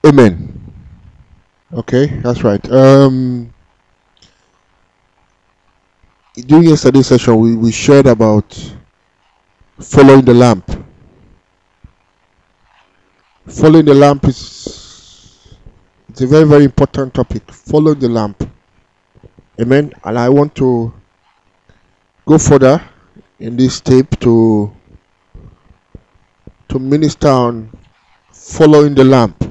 Amen. Okay, that's right. During yesterday's session, we shared about following the lamp. Following the lamp it's a very, very important topic. Follow the lamp. Amen. And I want to go further in this tape to minister on following the lamp.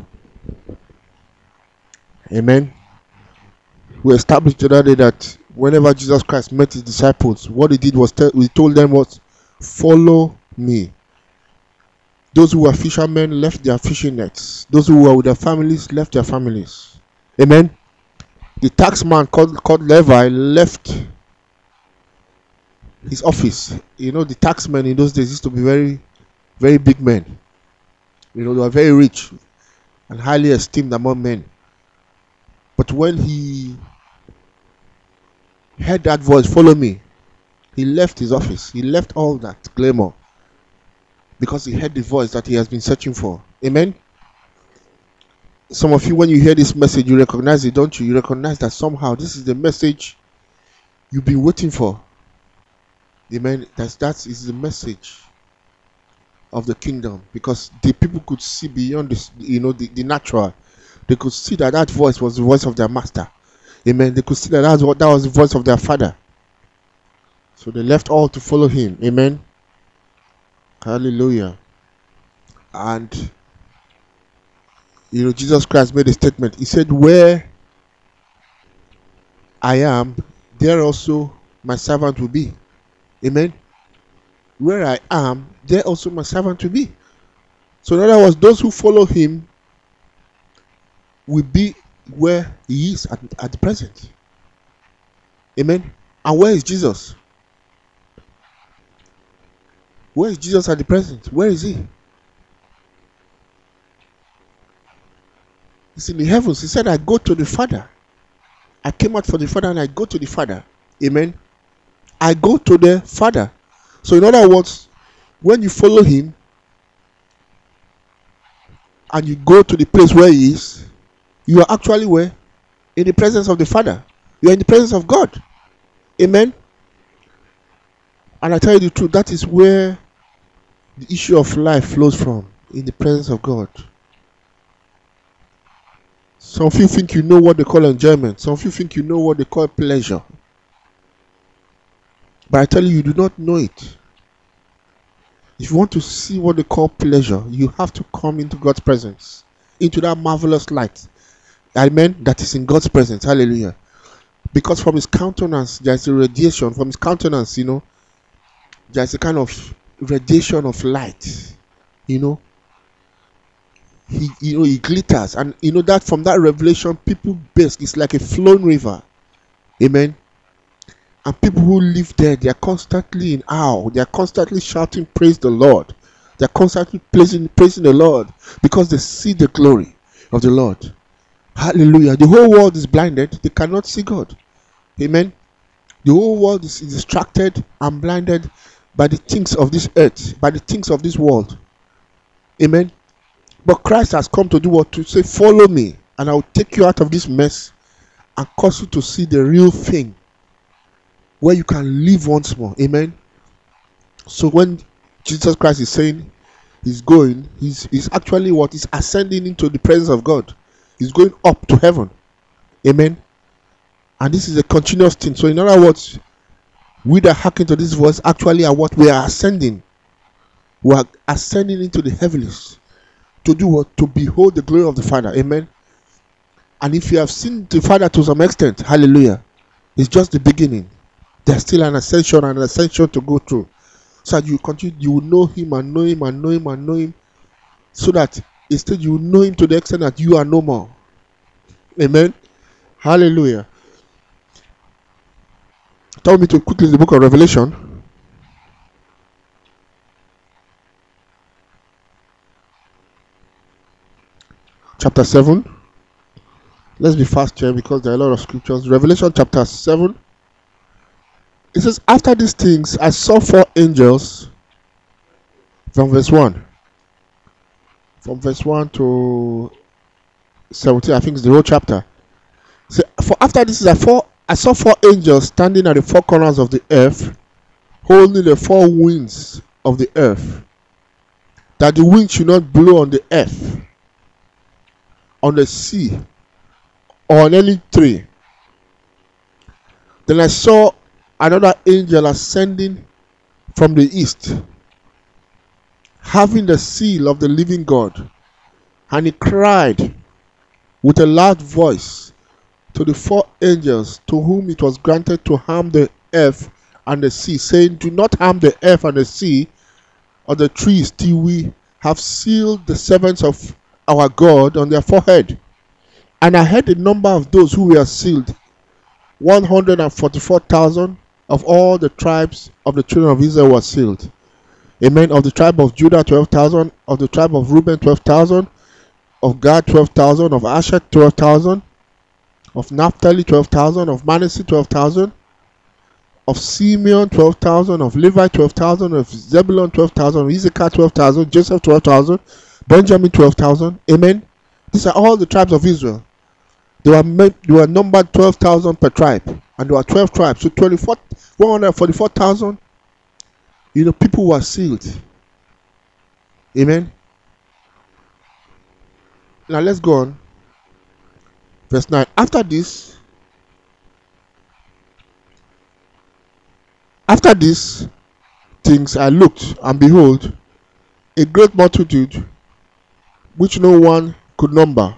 Amen. We established the other day that whenever Jesus Christ met his disciples, what he did was he told them was, follow me. Those who were fishermen left their fishing nets. Those who were with their families left their families. Amen. The tax man called Levi left his office. You know, the tax men in those days used to be very, very big men. You know, they were very rich and highly esteemed among men. But when he heard that voice, follow me, he left his office. He left all that glamour because he heard the voice that he has been searching for. Amen. Some of you, when you hear this message, you recognize it, don't you? You recognize that somehow this is the message you've been waiting for. Amen. That is the message of the kingdom, because the people could see beyond this, the natural. They could see that voice was the voice of their master. Amen. They could see that that was the voice of their father. So they left all to follow him. Amen. Hallelujah. And Jesus Christ made a statement. He said, where I am, there also my servant will be. Amen. Where I am, there also my servant will be. So in other words, those who follow him will be where he is at the present. Amen. And where is Jesus? Where is Jesus at the present? Where is he? He's in the heavens. He said, I go to the Father. I came out for the Father and I go to the Father. Amen. I go to the Father. So in other words, when you follow him and you go to the place where he is, you are actually where? In the presence of the Father. You are in the presence of God. Amen. And I tell you the truth, that is where the issue of life flows from, in the presence of God. Some of you think you know what they call enjoyment. Some of you think you know what they call pleasure. But I tell you, you do not know it. If you want to see what they call pleasure, you have to come into God's presence, into that marvelous light. Amen. That is in God's presence. Hallelujah. Because from his countenance, there's a radiation. From his countenance, there's a kind of radiation of light. He glitters, and that from that revelation, people base is like a flowing river. Amen. And people who live there, they are constantly in awe. They are constantly shouting, praise the Lord. They are constantly praising the Lord, because they see the glory of the Lord. Hallelujah. The whole world is blinded. They cannot see God. Amen. The whole world is distracted and blinded by the things of this earth, by the things of this world. Amen. But Christ has come to do what? To say, follow me, and I will take you out of this mess and cause you to see the real thing, where you can live once more. Amen. So when Jesus Christ is saying he's going, he's actually what? He's ascending into the presence of God. He's going up to heaven. Amen. And this is a continuous thing. So in other words, we that hearken to this voice actually are what? We are ascending. We are ascending into the heavens. To do what? To behold the glory of the Father. Amen. And if you have seen the Father to some extent, hallelujah, it's just the beginning. There's still an ascension to go through. So that you continue, you will know him and know him and know him and know him. So that instead you will know him to the extent that you are no more. Amen. Hallelujah. Tell me to quickly the book of Revelation. Chapter 7. Let's be fast here because there are a lot of scriptures. Revelation chapter 7. It says, after these things, I saw 4 angels from verse 1. From verse 1 to 17, I think it's the whole chapter. So, for after this, I saw four angels standing at the four corners of the earth, holding the four winds of the earth, that the wind should not blow on the earth, on the sea, or on any tree. Then I saw another angel ascending from the east, having the seal of the living God, and he cried with a loud voice to the four angels to whom it was granted to harm the earth and the sea, saying, do not harm the earth and the sea or the trees till we have sealed the servants of our God on their forehead. And I heard the number of those who were sealed, 144,000 of all the tribes of the children of Israel were sealed. Amen. Of the tribe of Judah, 12,000. Of the tribe of Reuben, 12,000. Of Gad, 12,000. Of Asher, 12,000. Of Naphtali, 12,000. Of Manasseh, 12,000. Of Simeon, 12,000. Of Levi, 12,000. Of Zebulun, 12,000. Of Issachar, 12,000. Joseph, 12,000. Benjamin, 12,000. Amen. These are all the tribes of Israel. They were numbered 12,000 per tribe, and there were 12 tribes. So 144,000, people were sealed. Amen. Now let's go on. Verse 9. After these things I looked, and behold, a great multitude, which no one could number,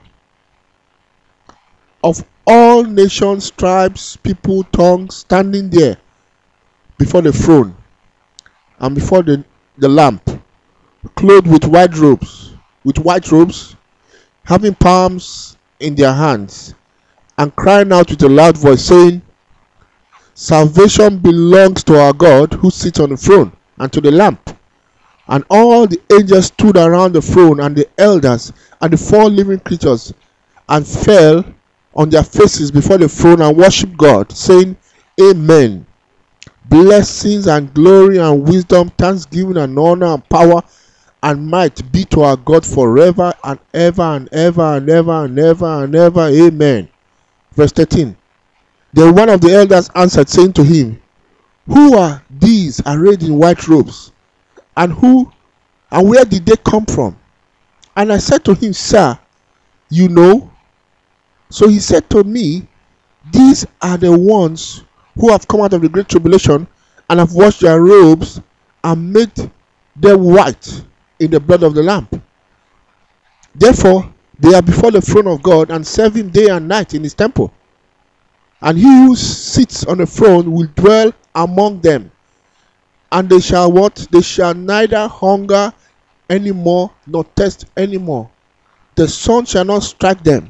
of all nations, tribes, people, tongues, standing there before the throne and before the lamp, clothed with white robes, having palms in their hands, and crying out with a loud voice, saying, salvation belongs to our God who sits on the throne and to the lamp. And all the angels stood around the throne, and the elders and the four living creatures, and fell on their faces before the throne and worshiped God, saying, Amen. Blessings and glory and wisdom, thanksgiving and honor and power and might be to our God forever and ever and ever and ever and ever and ever. Amen. Verse 13. Then one of the elders answered, saying to him, who are these arrayed in white robes? And where did they come from? And I said to him, sir, you know? So he said to me, these are the ones who have come out of the great tribulation and have washed their robes and made them white in the blood of the Lamb. Therefore, they are before the throne of God and serve him day and night in his temple. And he who sits on the throne will dwell among them. And they shall what? They shall neither hunger anymore nor thirst anymore. The sun shall not strike them,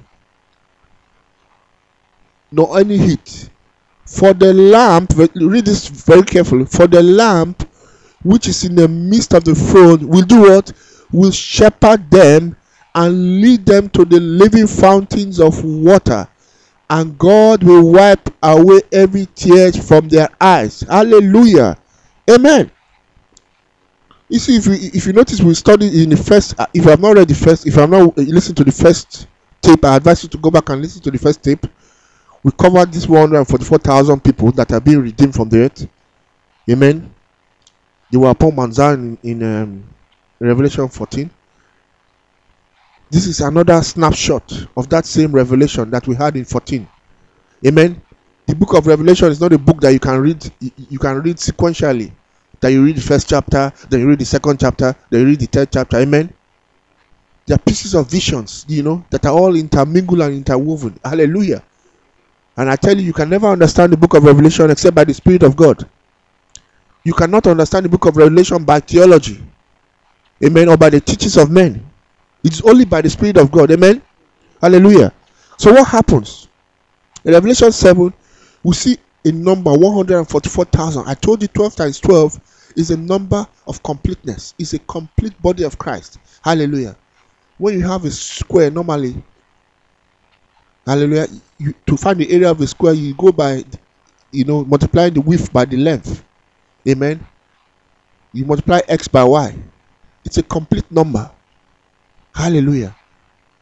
nor any heat. For the lamp, read this very carefully, for the lamp which is in the midst of the throne will do what? Will shepherd them and lead them to the living fountains of water. And God will wipe away every tear from their eyes. Hallelujah. Amen. You see, if you notice, we studied in the first, if you have not read the first, if you have not listened to the first tape, I advise you to go back and listen to the first tape. We covered this 144,000 people that are being redeemed from the earth. Amen. They were upon Mount Zion in Revelation 14. This is another snapshot of that same revelation that we had in 14. Amen. The book of Revelation is not a book that you can read. You can read sequentially. That you read the first chapter, then you read the second chapter, then you read the third chapter. Amen. They are pieces of visions, that are all intermingled and interwoven. Hallelujah. And I tell you, you can never understand the book of Revelation except by the Spirit of God. You cannot understand the book of Revelation by theology. Amen. Or by the teachings of men. It is only by the Spirit of God. Amen. Hallelujah. So what happens? In Revelation 7, we see a number 144,000. I told you 12 times 12 is a number of completeness. It's a complete body of Christ. Hallelujah. When you have a square, normally, hallelujah, to find the area of the square, you go by, multiplying the width by the length. Amen. You multiply x by y. It's a complete number. Hallelujah.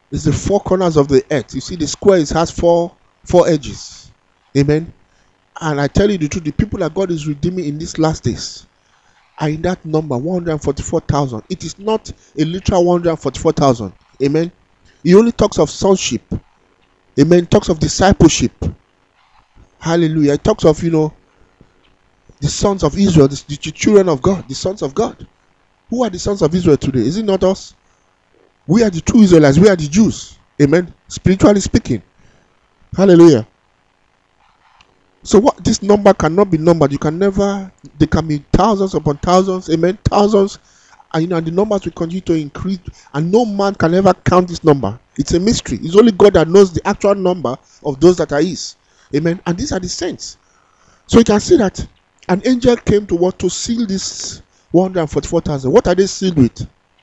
It's the four corners of the earth. You see, the square has four edges. Amen. And I tell you the truth, the people that God is redeeming in these last days are in that number, 144,000. It is not a literal 144,000. Amen. He only talks of sonship. Amen. Talks of discipleship. Hallelujah. It talks of, the sons of Israel, the children of God, the sons of God. Who are the sons of Israel today? Is it not us? We are the true Israelites. We are the Jews. Amen. Spiritually speaking. Hallelujah. So what this number cannot be numbered. They can be thousands upon thousands. Amen. Thousands. And the numbers will continue to increase. And no man can ever count this number. It's a mystery. It's only God that knows the actual number of those that are his. Amen. And these are the saints. So you can see that an angel came to what? To seal this 144,000. What are they sealed with?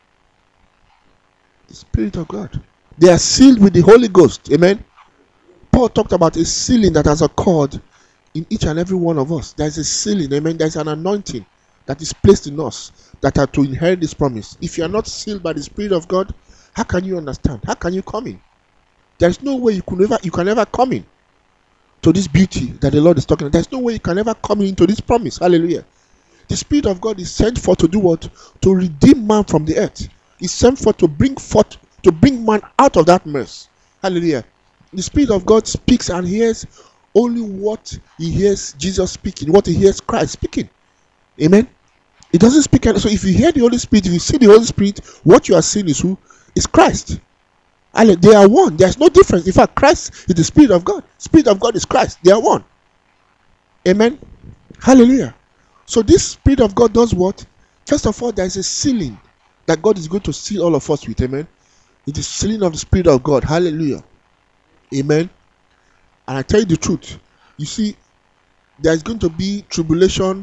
The Spirit of God. They are sealed with the Holy Ghost. Amen. Paul talked about a sealing that has occurred in each and every one of us. There is a sealing. Amen. There is an anointing that is placed in us that are to inherit this promise. If you are not sealed by the Spirit of God, how can you understand? How can you come in? There is no way you can ever come in to this beauty that the Lord is talking about. There is no way you can ever come into this promise. Hallelujah. The Spirit of God is sent forth to do what? To redeem man from the earth. He's sent forth to bring man out of that mess. Hallelujah. The Spirit of God speaks and hears only what he hears Jesus speaking, what he hears Christ speaking. Amen. It doesn't speak. So if you hear the Holy Spirit, if you see the Holy Spirit, what you are seeing is who? Is Christ. They are one. There's no difference. In fact, Christ is the Spirit of God. Spirit of God is Christ. They are one. Amen. Hallelujah. So this Spirit of God does what? First of all, there is a sealing that God is going to seal all of us with. Amen. It is sealing of the Spirit of God. Hallelujah. Amen. And I tell you the truth. You see, there is going to be tribulation.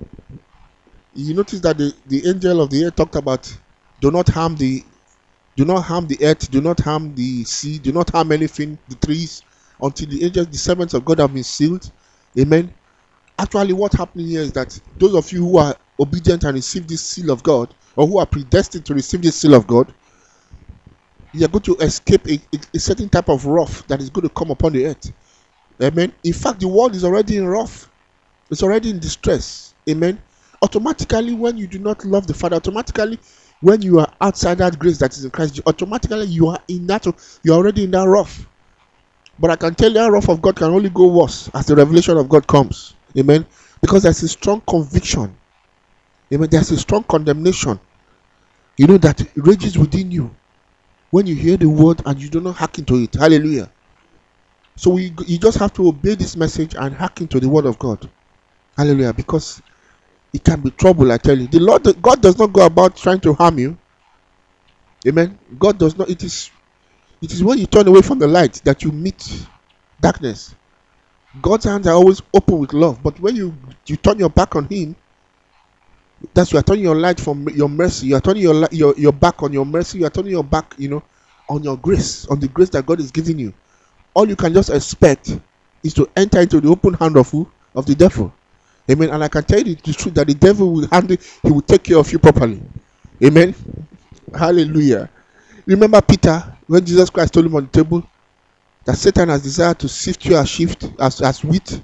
You notice that the angel of the earth talked about do not harm the earth, do not harm the sea, do not harm anything, the trees, until the servants of God have been sealed. Amen. Actually, what's happening here is that those of you who are obedient and receive this seal of God, or who are predestined to receive this seal of God, you are going to escape a certain type of wrath that is going to come upon the earth. Amen. In fact, the world is already in wrath. It's already in distress. Amen. Automatically, when you do not love the Father, automatically, when you are outside that grace that is in Christ, automatically you are already in that wrath. But I can tell you, that wrath of God can only go worse as the revelation of God comes. Amen. Because there's a strong conviction. Amen. There's a strong condemnation. That rages within you when you hear the word and you do not hearken to it. Hallelujah. So you just have to obey this message and hearken to the word of God. Hallelujah. Because it can be trouble, I tell you. God does not go about trying to harm you. Amen. God does not. It is when you turn away from the light that you meet darkness. God's hands are always open with love. But when you turn your back on him, that's you are turning your light from your mercy. You are turning your back on your mercy. You are turning your back, on your grace, on the grace that God is giving you. All you can just expect is to enter into the open hand of who? Of the devil. Amen. And I can tell you the truth that the devil will handle, he will take care of you properly. Amen. Hallelujah. Remember Peter, when Jesus Christ told him on the table that Satan has desired to sift you as wheat.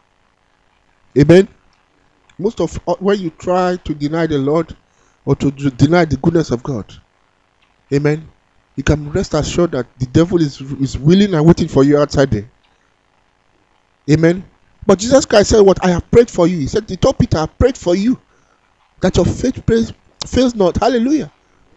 Amen. Most of when you try to deny the Lord or to deny the goodness of God, amen, you can rest assured that the devil is willing and waiting for you outside there. Amen. But Jesus Christ said, what? I have prayed for you. He told Peter, I prayed for you, that your faith fails not. Hallelujah.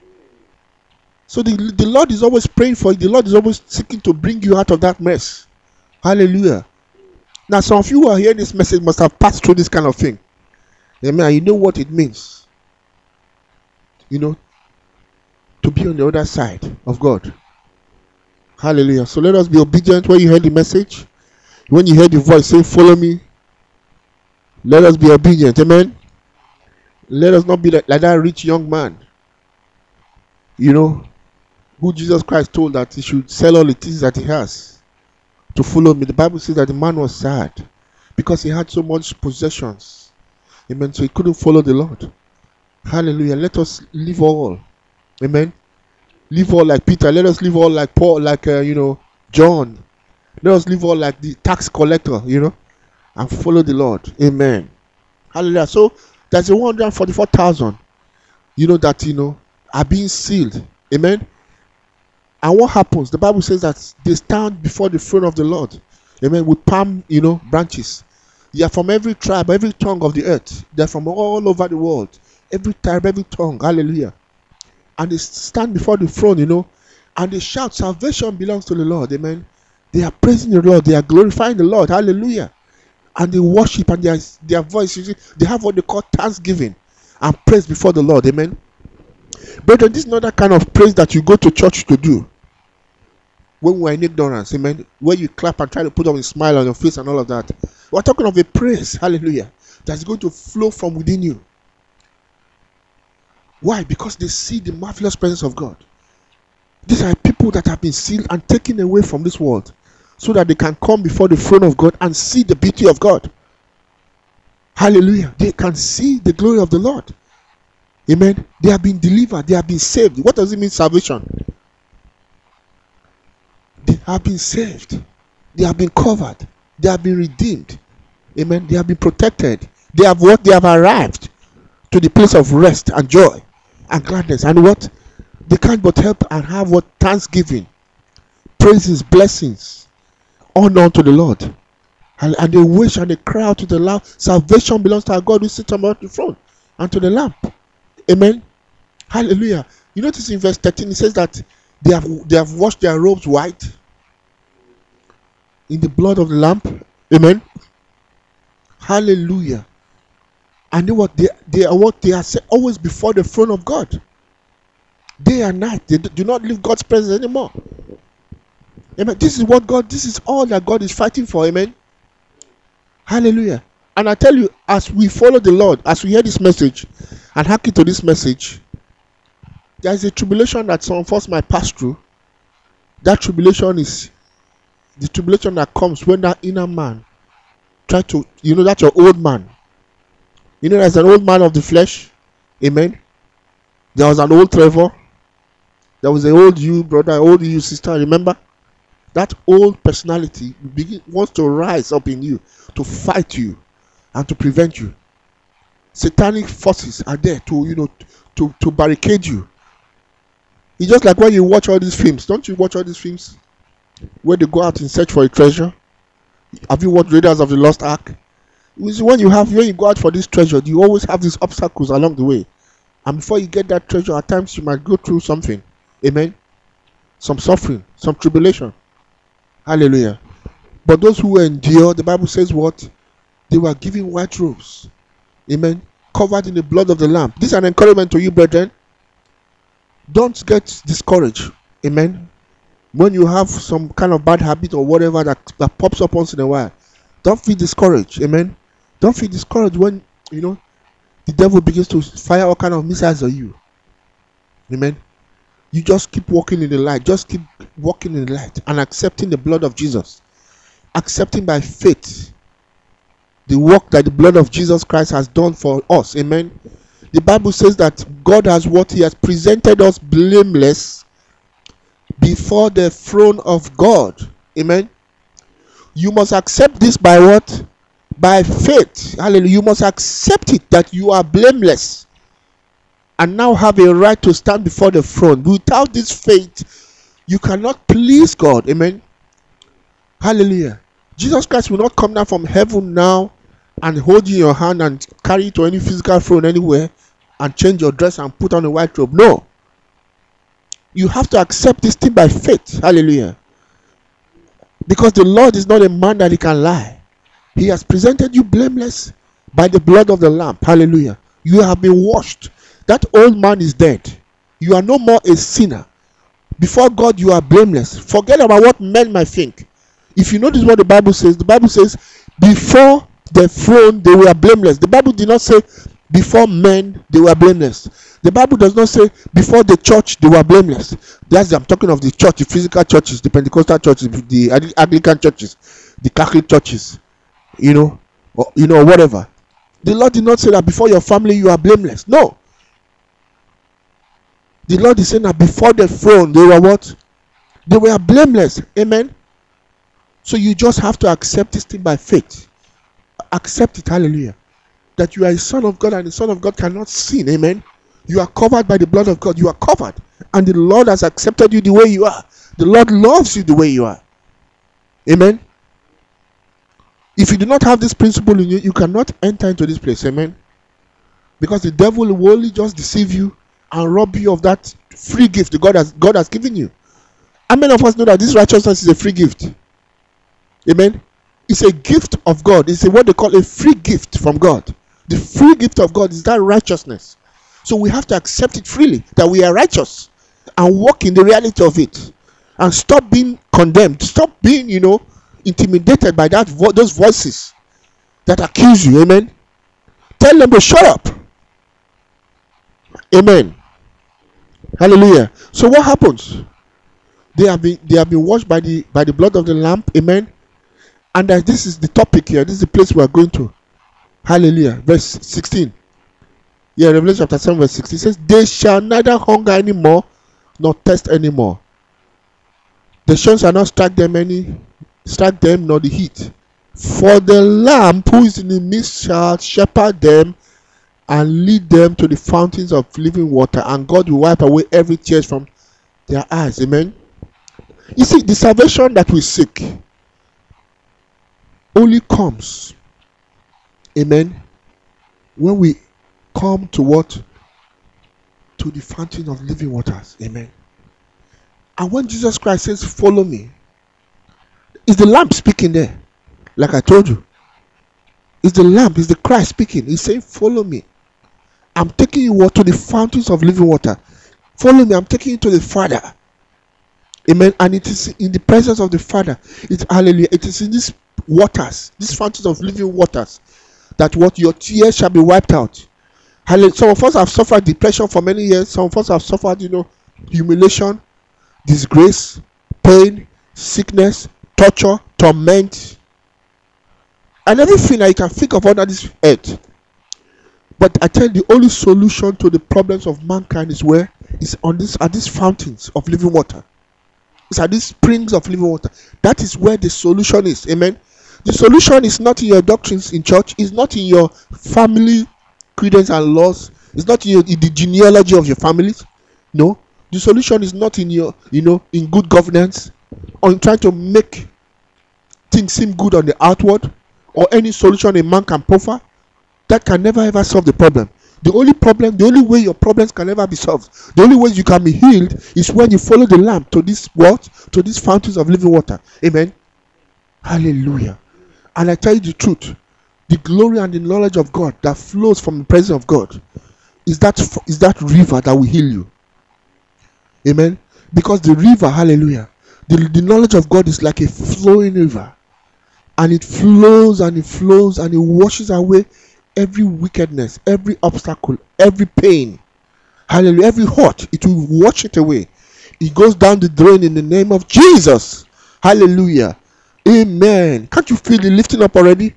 So the Lord is always praying for you. The Lord is always seeking to bring you out of that mess. Hallelujah. Now, some of you who are hearing this message must have passed through this kind of thing. Amen. You know what it means. To be on the other side of God. Hallelujah. So let us be obedient when you hear the message. When you hear the voice say, follow me. Let us be obedient. Amen. Let us not be like that rich young man. Who Jesus Christ told that he should sell all the things that he has to follow me. The Bible says that the man was sad because he had so much possessions. Amen. So he couldn't follow the Lord. Hallelujah. Let us leave all. Amen. live all like Peter. Let us live all like Paul, like John. Let us live all like the tax collector, and follow the Lord. Amen. Hallelujah. So there's a 144,000, that are being sealed. Amen. And what happens? The Bible says that they stand before the throne of the Lord. Amen. With palm, branches. They are from every tribe, every tongue of the earth. They're from all over the world. Every tribe, every tongue. Hallelujah. And they stand before the throne, and they shout, salvation belongs to the Lord. Amen. They are praising the Lord. They are glorifying the Lord. Hallelujah. And they worship, and their voice, they have what they call thanksgiving and praise before the Lord. Amen. Brethren, this is not that kind of praise that you go to church to do when we are in ignorance. Amen. Where you clap and try to put on a smile on your face and all of that. We're talking of a praise. Hallelujah. That's going to flow from within you. Why? Because they see the marvelous presence of God. These are people that have been sealed and taken away from this world, so that they can come before the throne of God and see the beauty of God. Hallelujah. They can see the glory of the Lord. Amen. They have been delivered. They have been saved. What does it mean, salvation? They have been saved. They have been covered. They have been redeemed. Amen. They have been protected. They have what? They have arrived to the place of rest and joy and gladness. And what? They can't but help and have what? Thanksgiving, praises, blessings, honor unto the Lord. And they wish and they cry out to the Lord. Salvation belongs to our God who sits on the throne and to the Lamb. Amen. Hallelujah. You notice in verse 13 it says that they have washed their robes white in the blood of the Lamb. Amen. Hallelujah. And they are always before the throne of God. Day and night. They do not leave God's presence anymore. Amen. This is all that God is fighting for. Amen. Hallelujah. And I tell you, as we follow the Lord, as we hear this message and hearken to this message, there is a tribulation that some of us might pass through. That tribulation is the tribulation that comes when that inner man try to, that's your old man. There's an old man of the flesh. Amen. There was an old Trevor. There was an old you, brother, old you, sister. Remember? That old personality wants to rise up in you to fight you and to prevent you. Satanic forces are there to barricade you. It's just like when you watch all these films. Don't you watch all these films where they go out in search for a treasure? Have you watched Raiders of the Lost Ark? When you go out for this treasure, you always have these obstacles along the way. And before you get that treasure, at times you might go through something. Amen. Some suffering, some tribulation. Hallelujah. But those who endure, the Bible says what? They were given white robes. Amen. Covered in the blood of the Lamb. This is an encouragement to you, brethren. Don't get discouraged. Amen. When you have some kind of bad habit or whatever that pops up once in a while, don't feel discouraged. Amen. Don't feel discouraged when, the devil begins to fire all kind of missiles on you. Amen. You just keep walking in the light. Just keep walking in the light and accepting the blood of Jesus. Accepting by faith the work that the blood of Jesus Christ has done for us. Amen. The Bible says that God has what? He has presented us blameless before the throne of God. Amen. You must accept this by what? By faith. Hallelujah. You must accept it that you are blameless and now have a right to stand before the throne. Without this faith, you cannot please God. Amen. Hallelujah. Jesus Christ will not come down from heaven now and hold you in your hand and carry you to any physical throne anywhere and change your dress and put on a white robe. No. You have to accept this thing by faith. Hallelujah. Because the Lord is not a man that he can lie. He has presented you blameless by the blood of the Lamb. Hallelujah. You have been washed. That old man is dead. You are no more a sinner. Before God, you are blameless. Forget about what men might think. If you notice what the Bible says before the throne they were blameless. The Bible did not say before men they were blameless. The Bible does not say before the church they were blameless. I'm talking of the church, the physical churches, the Pentecostal churches, the Anglican churches, the Catholic churches, or whatever. The Lord did not say that before your family you are blameless. No. The Lord is saying that before the throne, they were what? They were blameless. Amen. So you just have to accept this thing by faith. Accept it. Hallelujah. That you are a son of God, and the son of God cannot sin. Amen. You are covered by the blood of God. You are covered. And the Lord has accepted you the way you are. The Lord loves you the way you are. Amen. If you do not have this principle in you, you cannot enter into this place. Amen. Because the devil will only just deceive you and rob you of that free gift God has given you. How many of us know that this righteousness is a free gift? Amen. It's a gift of God. It's what they call a free gift from God. The free gift of God is that righteousness. So we have to accept it freely, that we are righteous, and walk in the reality of it, and stop being condemned. Stop being, intimidated by those voices that accuse you. Amen. Tell them to shut up. Amen. Hallelujah. So what happens? They have been washed by the blood of the Lamb. Amen. And this is the topic here. This is the place we are going to. Hallelujah. Verse 16. Yeah, Revelation chapter 7 verse 16 says, they shall neither hunger anymore nor thirst anymore. The sun shall not strike them nor the heat. For the Lamb who is in the midst shall shepherd them and lead them to the fountains of living water, and God will wipe away every tear from their eyes. Amen. You see, the salvation that we seek only comes, amen, when we come to what? To the fountain of living waters. Amen. And when Jesus Christ says, follow me, is the Lamb speaking there? Like I told you, it's the Lamb, it's the Christ speaking. He's saying, follow me. I'm taking you to the fountains of living water. Follow me, I'm taking you to the Father. Amen. And it is in the presence of the Father. It's hallelujah. It is in these waters, these fountains of living waters, that what your tears shall be wiped out. Hallelujah. Some of us have suffered depression for many years. Some of us have suffered, humiliation, disgrace, pain, sickness, torture, torment, and everything that you can think of under this earth. But I tell you, the only solution to the problems of mankind is where? Is at these fountains of living water. It's at these springs of living water. That is where the solution is. Amen. The solution is not in your doctrines in church. It's not in your family credence and laws. It's not in the genealogy of your families. No. The solution is not in your, in good governance, or in trying to make things seem good on the outward, or any solution a man can proffer. That can never ever solve the problem. The only way your problems can ever be solved, the only way you can be healed, is when you follow the Lamb to this what? To these fountains of living water. Amen. Hallelujah. And I tell you the truth, the glory and the knowledge of God that flows from the presence of God is that river that will heal you. Amen. Because the river, hallelujah, the knowledge of God is like a flowing river, and it flows and it flows and it washes away every wickedness, every obstacle, every pain, hallelujah, every hurt. It will wash it away. It goes down the drain in the name of Jesus. Hallelujah. Amen. Can't you feel the lifting up already?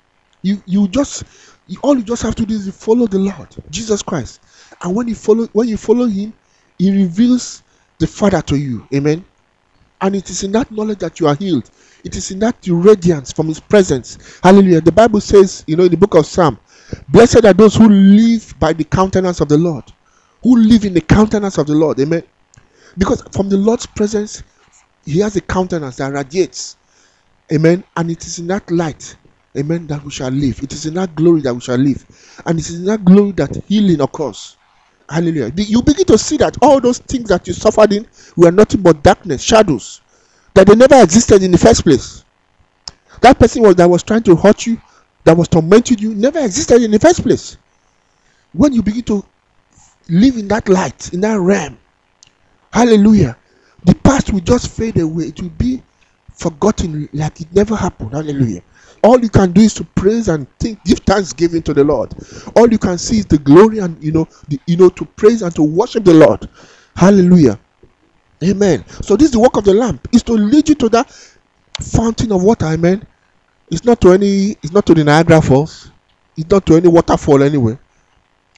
All you just have to do is follow the Lord Jesus Christ, and when you follow him, he reveals the Father to you. Amen. And it is in that knowledge that you are healed. It is in that radiance from his presence. Hallelujah. The Bible says, in the book of Psalm, blessed are those who live by the countenance of the Lord, who live in the countenance of the Lord. Amen. Because from the Lord's presence, he has a countenance that radiates. Amen. And it is in that light, amen, that we shall live. It is in that glory that we shall live. And it is in that glory that healing occurs. Hallelujah. You begin to see that all those things that you suffered in were nothing but darkness, shadows, that they never existed in the first place. That person that was trying to hurt you, that was tormenting you, never existed in the first place. When you begin to live in that light, in that realm, hallelujah, the past will just fade away. It will be forgotten like it never happened. Hallelujah. All you can do is to praise and give thanksgiving to the Lord. All you can see is the glory and to praise and to worship the Lord. Hallelujah. Amen. So this is the work of the Lamb, is to lead you to that fountain of water. Amen. It's not to the Niagara Falls. It's not to any waterfall anyway.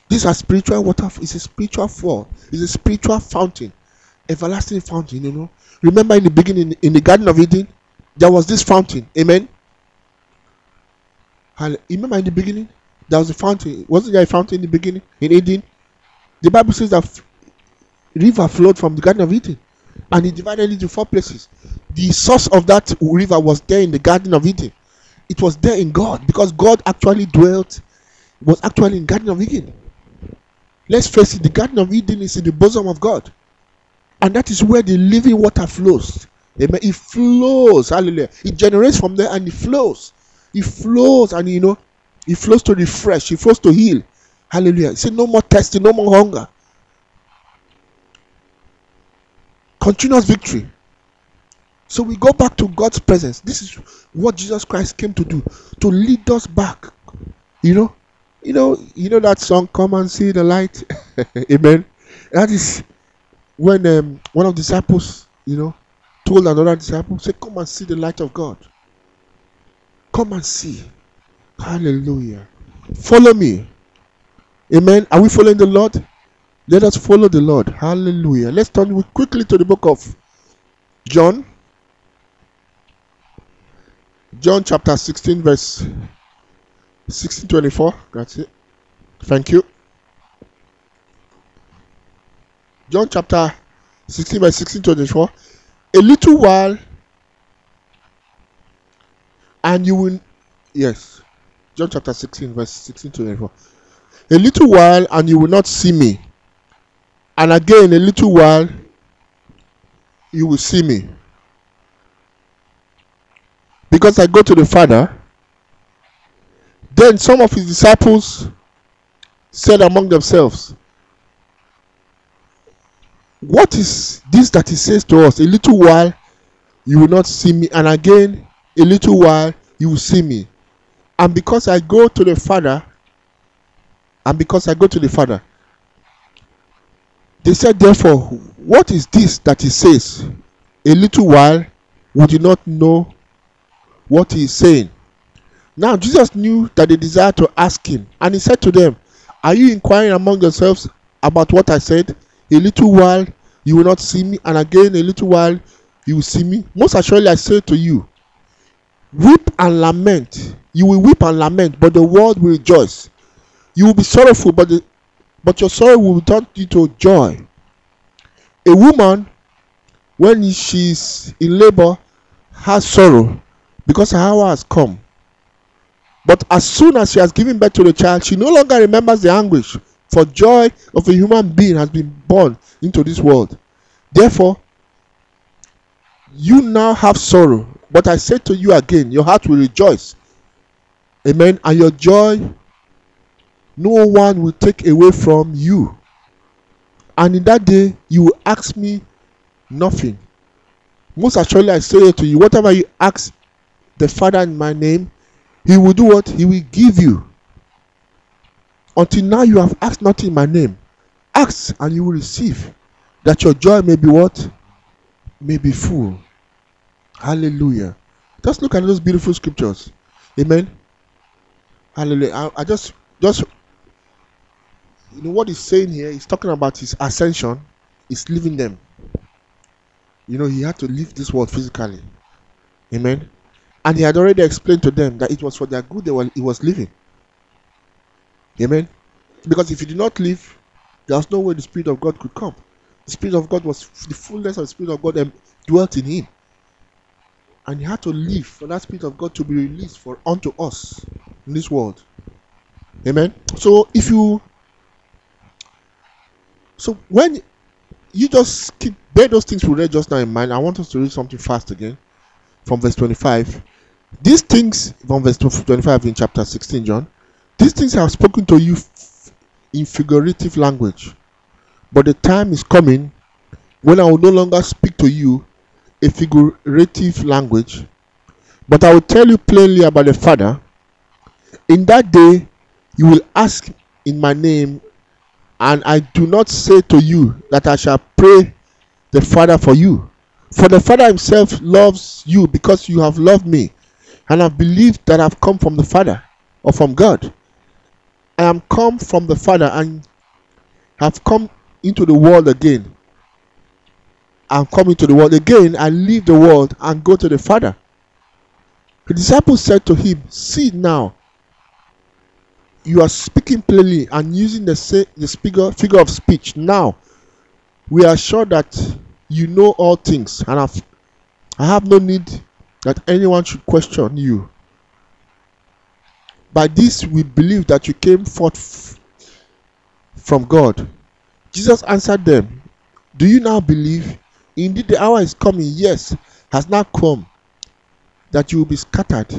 These are spiritual water. It's a spiritual fall. It's a spiritual fountain, everlasting fountain. Remember in the beginning, in the Garden of Eden, there was this fountain. Amen. Remember in the beginning, there was a fountain. Wasn't there a fountain in the beginning in Eden? The Bible says that river flowed from the Garden of Eden, and it divided into 4 places. The source of that river was there in the Garden of Eden. It was there in God, because God actually was actually in Garden of Eden. Let's face it, the Garden of Eden is in the bosom of God, and that is where the living water flows. Amen. It flows. Hallelujah. It generates from there and it flows. It flows, and it flows to refresh. It flows to heal. Hallelujah. Say no more thirsty, no more hunger. Continuous victory. So we go back to God's presence. This is what Jesus Christ came to do, to lead us back. You know that song, "Come and See the Light." Amen. That is when one of the disciples, told another disciple, say, "Come and see the light of God. Come and see." Hallelujah. Follow me. Amen. Are we following the Lord? Let us follow the Lord. Hallelujah. Let's turn quickly to the book of John. John chapter 16, verse 16-24. That's it. Thank you. John chapter 16, verse 16-24. A little while, and you will. Yes. John chapter 16, verse 16-24. A little while, and you will not see me. And again, a little while, you will see me. Because I go to the Father. Then some of his disciples said among themselves, "What is this that he says to us? A little while, you will not see me. And again, a little while, you will see me. And because I go to the Father, They said, therefore, what is this that he says? A little while, would you not know what he is saying? Now Jesus knew that they desired to ask him, and he said to them, are you inquiring among yourselves about what I said? A little while, you will not see me, and again a little while, you will see me. Most assuredly I say to you, weep and lament. You will weep and lament, but the world will rejoice. You will be sorrowful, but your sorrow will turn into joy. A woman, when she is in labor, has sorrow, because her hour has come. But as soon as she has given birth to the child, she no longer remembers the anguish, for joy of a human being has been born into this world. Therefore, you now have sorrow, but I say to you again, your heart will rejoice. Amen. And your joy, no one will take away from you. And in that day, you will ask me nothing. Most assuredly I say to you, whatever you ask the Father in my name, he will do what? He will give you. Until now you have asked nothing in my name. Ask and you will receive, that your joy may be what? May be full. Hallelujah. Just look at those beautiful scriptures. Amen. Hallelujah. I just what he's saying here, he's talking about his ascension. He's leaving them. He had to leave this world physically. Amen. And he had already explained to them that it was for their good he was living. Amen. Because if he did not live, there was no way the Spirit of God could come. The Spirit of God was, the fullness of the Spirit of God dwelt in him. And he had to live for that Spirit of God to be released unto us in this world. Amen. So when you just bear those things we read just now in mind, I want us to read something fast again from verse 25. These things from verse 25 in chapter 16, John. These things I have spoken to you in figurative language, but the time is coming when I will no longer speak to you a figurative language, but I will tell you plainly about the Father. In that day you will ask in my name, and I do not say to you that I shall pray the Father for you. For the Father himself loves you, because you have loved me and have believed that I have come from the Father, or from God. I am come from the Father and have come into the world again. I'm coming to the world again. I leave the world and go to the Father. The disciples said to him, see now, you are speaking plainly and using the figure of speech. Now, we are sure that you know all things, and I have no need that anyone should question you. By this we believe that you came forth from God. Jesus answered them, do you now believe? Indeed, the hour is coming, yes, has now come, that you will be scattered,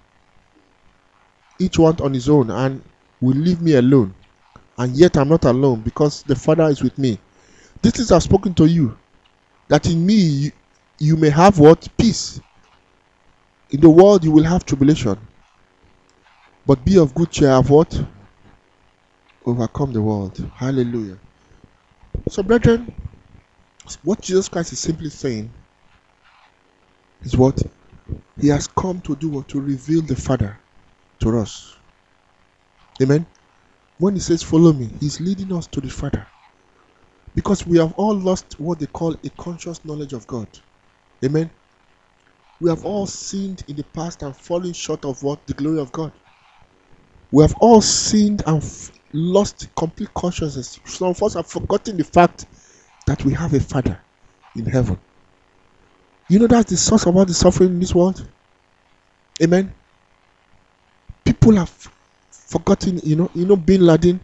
each one on his own, and will leave me alone. And yet I'm not alone, because the Father is with me. This is I've spoken to you, that in me you may have what? Peace. In the world you will have tribulation. But be of good cheer, have what? Overcome the world. Hallelujah. So brethren, what Jesus Christ is simply saying is what? He has come to do what? To reveal the Father to us. Amen. When he says follow me, he's leading us to the Father. Because we have all lost what they call a conscious knowledge of God. Amen. We have all sinned in the past and fallen short of what? The glory of God. We have all sinned and lost complete consciousness. Some of us have forgotten the fact that we have a Father in heaven. You know that's the source of all the suffering in this world. Amen. People have forgotten, you know Bin Laden.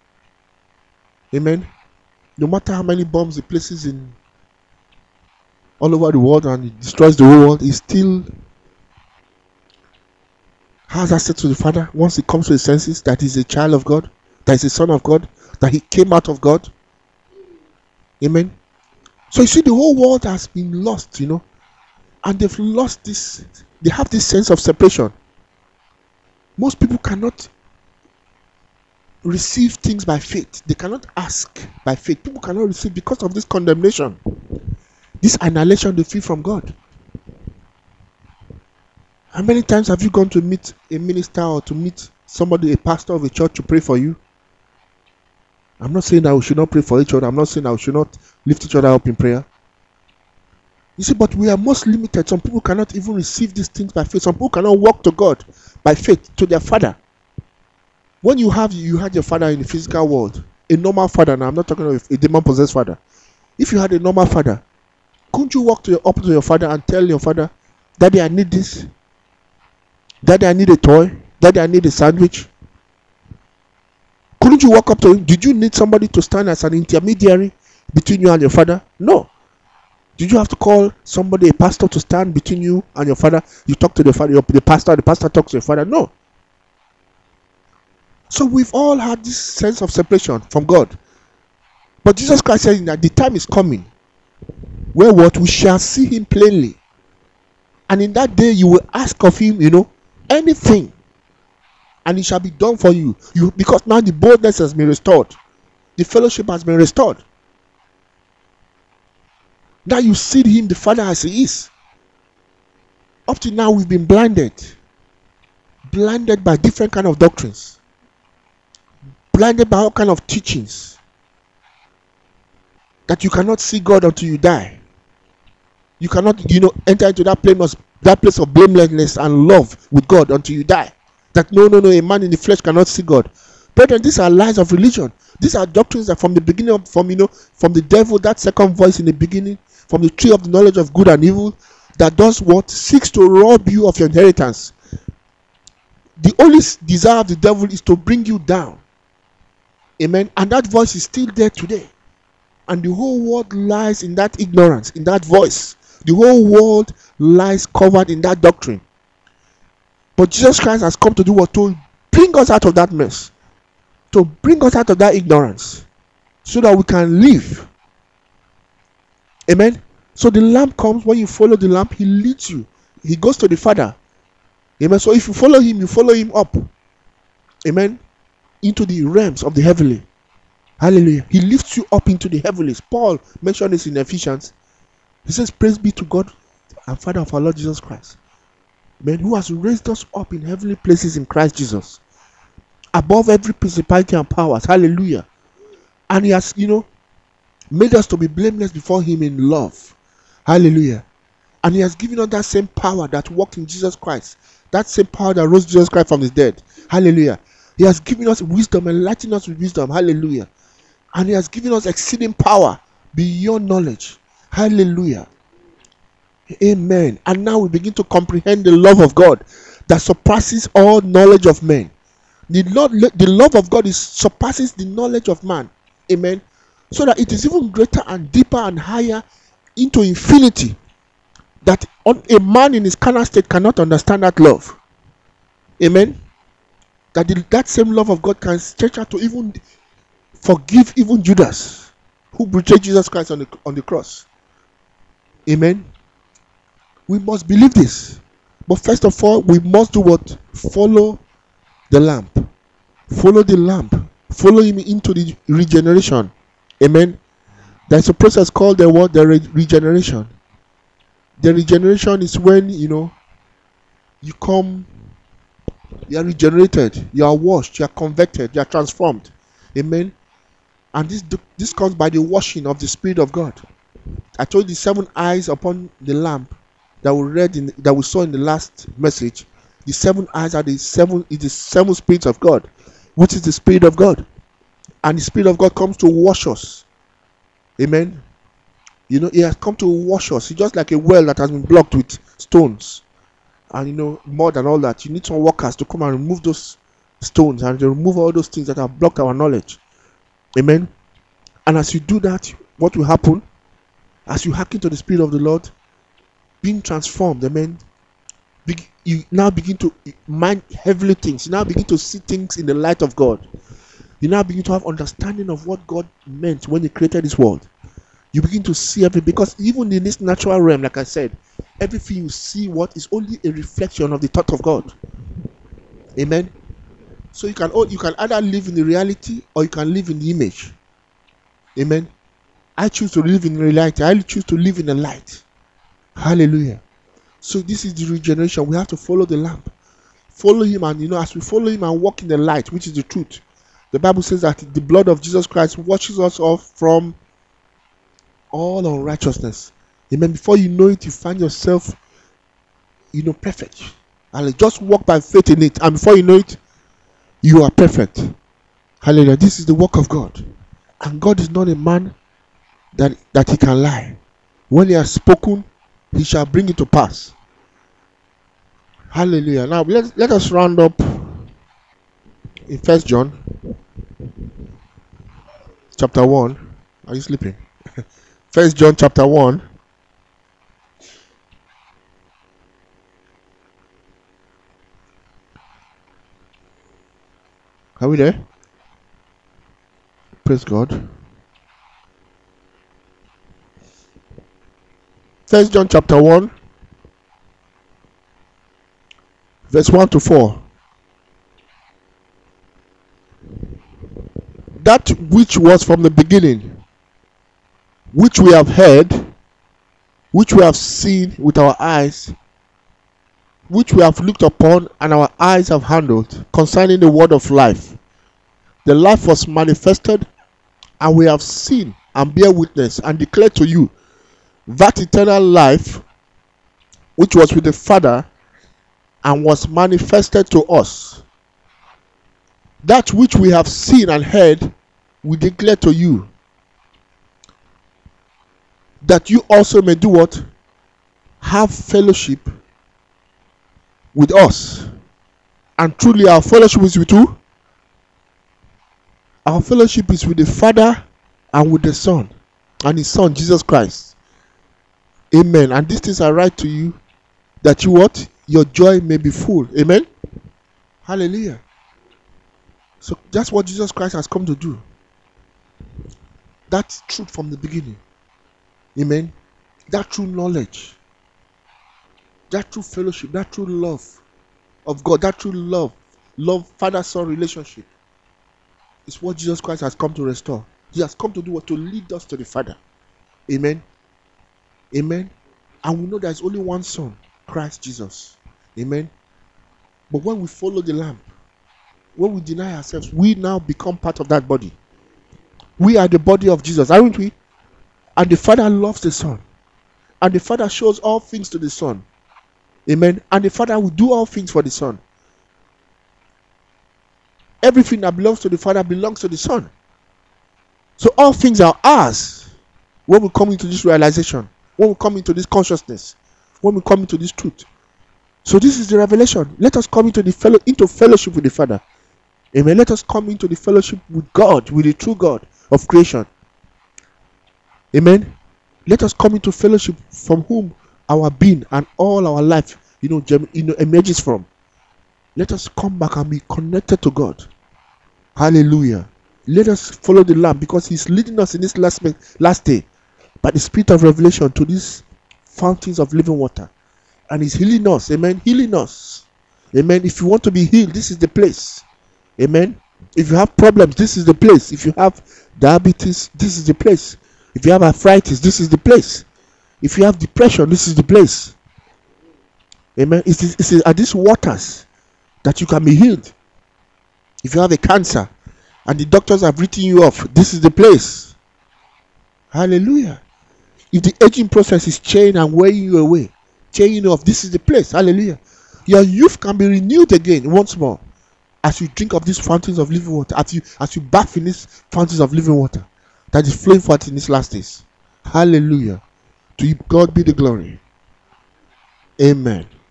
Amen. No matter how many bombs he places in all over the world and he destroys the whole world, he still has access to the Father once he comes to his senses that he's a child of God, that he's a son of God, that he came out of God. Amen. So you see, the whole world has been lost, and they've lost this. They have this sense of separation. Most people cannot receive things by faith. They cannot ask by faith. People cannot receive because of this condemnation, this annihilation they feel from God. How many times have you gone to meet a minister or to meet somebody, a pastor of a church, to pray for you? I'm not saying that we should not pray for each other. I'm not saying that we should not lift each other up in prayer. You see, but we are most limited. Some people cannot even receive these things by faith. Some people cannot walk to God by faith, to their Father. When you had your father in the physical world, a normal father, now I'm not talking about a demon-possessed father. If you had a normal father, couldn't you walk up to your father and tell your father, Daddy, I need this. Daddy, I need a toy. Daddy, I need a sandwich. Couldn't you walk up to him? Did you need somebody to stand as an intermediary between you and your father? No. Did you have to call somebody, a pastor, to stand between you and your father? You talk to the father, the pastor talks to your father? No. So we've all had this sense of separation from God. But Jesus Christ said that the time is coming where what? We shall see him plainly. And in that day you will ask of him, anything. And it shall be done for you. Because now the boldness has been restored. The fellowship has been restored. Now you see him, the Father, as he is. Up to now we've been blinded. Blinded by different kind of doctrines. Blinded by all kind of teachings. That you cannot see God until you die. You cannot, enter into that place of blamelessness and love with God until you die. That no, a man in the flesh cannot see God. Brethren, these are lies of religion. These are doctrines that from the beginning from the devil, that second voice in the beginning, from the tree of the knowledge of good and evil, that does what? Seeks to rob you of your inheritance. The only desire of the devil is to bring you down. Amen. And that voice is still there today. And the whole world lies in that ignorance, in that voice. The whole world lies covered in that doctrine. But Jesus Christ has come to do what? To bring us out of that mess. To bring us out of that ignorance. So that we can live. Amen. So the lamp comes. When you follow the lamp, he leads you. He goes to the Father. Amen. So if you follow him up. Amen. Into the realms of the heavenly. Hallelujah. He lifts you up into the heavens. Paul mentioned this in Ephesians. He says, praise be to God and Father of our Lord Jesus Christ. Amen. Who has raised us up in heavenly places in Christ Jesus. above every principality and powers. Hallelujah. And he has, made us to be blameless before him in love. Hallelujah. And he has given us that same power that worked in Jesus Christ. That same power that rose Jesus Christ from the dead. Hallelujah. He has given us wisdom, enlightened us with wisdom. Hallelujah. And he has given us exceeding power beyond knowledge. Hallelujah. Amen. And now we begin to comprehend the love of God that surpasses all knowledge of men. The love of God surpasses the knowledge of man. Amen. So that it is even greater and deeper and higher into infinity, that a man in his carnal state cannot understand that love. Amen. That same love of God can stretch out to even forgive even Judas, who betrayed Jesus Christ on the cross. Amen. We must believe this. But first of all, we must do what? Follow the lamp. Follow the lamp. Follow him into the regeneration. Amen. There's a process called the regeneration. The regeneration is when you come, you are regenerated, you are washed, you are converted, you are transformed. Amen. And this comes by the washing of the Spirit of God. I told you the 7 eyes upon the lamp that we saw in the last message. The 7 eyes are the seven spirits of God, which is the Spirit of God. And the Spirit of God comes to wash us. Amen. He has come to wash us. It's just like a well that has been blocked with stones and mud and all that. You need some workers to come and remove those stones and to remove all those things that have blocked our knowledge. Amen. And as you do that, what will happen? As you hearken to the Spirit of the Lord, being transformed, amen, you now begin to mind heavenly things. You now begin to see things in the light of God. You now begin to have understanding of what God meant when he created this world. You begin to see everything, because even in this natural realm, like I said, everything you see is only a reflection of the thought of God. Amen. So you can either live in the reality or you can live in the image. Amen. I choose to live in reality. I choose to live in the light. Hallelujah. So this is the regeneration. We have to follow the lamp. Follow him, and as we follow him and walk in the light, which is the truth, the Bible says that the blood of Jesus Christ washes us off from all unrighteousness. Amen. Before you know it, you find yourself, perfect. And just walk by faith in it. And before you know it, you are perfect. Hallelujah. This is the work of God. And God is not a man that he can lie. When he has spoken, he shall bring it to pass. Hallelujah. Now let us round up in 1 John chapter 1. Are you sleeping? 1 John chapter 1. Are we there? Praise God. 1 John chapter 1, verse 1 to 4. That which was from the beginning, which we have heard, which we have seen with our eyes, which we have looked upon and our eyes have handled, concerning the word of life. The life was manifested, and we have seen and bear witness and declare to you that eternal life which was with the Father and was manifested to us. That which we have seen and heard, we declare to you, that you also may do what? Have fellowship with us. And truly our fellowship is with who? Our fellowship is with the Father and with the Son and his Son Jesus Christ. Amen. And these things I write to you, that you what? Your joy may be full. Amen. Hallelujah. So that's what Jesus Christ has come to do. That's truth from the beginning. Amen. That true knowledge, that true fellowship, that true love of God, that true love, Father-Son relationship is what Jesus Christ has come to restore. He has come to do what? To lead us to the Father. Amen. Amen. And we know there is only one Son, Christ Jesus. Amen. But when we follow the lamp, when we deny ourselves, we now become part of that body. We are the body of Jesus, aren't we? And the Father loves the Son. And the Father shows all things to the Son. Amen. And the Father will do all things for the Son. Everything that belongs to the Father belongs to the Son. So all things are ours when we come into this realization, when we come into this consciousness, when we come into this truth. So this is the revelation. Let us come into fellowship with the Father. Amen. Let us come into the fellowship with God, with the true God of creation. Amen. Let us come into fellowship from whom our being and all our life, emerges from. Let us come back and be connected to God. Hallelujah. Let us follow the Lamb, because He's leading us in this last day by the Spirit of revelation to these fountains of living water. And He's healing us. Amen. Healing us. Amen. If you want to be healed, this is the place. Amen. If you have problems, this is the place. If you have diabetes, this is the place. If you have arthritis, this is the place. If you have depression, this is the place. Amen. It's at these waters that you can be healed. If you have a cancer and the doctors have written you off, this is the place. Hallelujah. If the aging process is chaining and weighing you away, chaining you off, this is the place. Hallelujah. Your youth can be renewed again once more as you drink of these fountains of living water, as you bath in these fountains of living water that is flowing forth in these last days. Hallelujah. To God be the glory. Amen.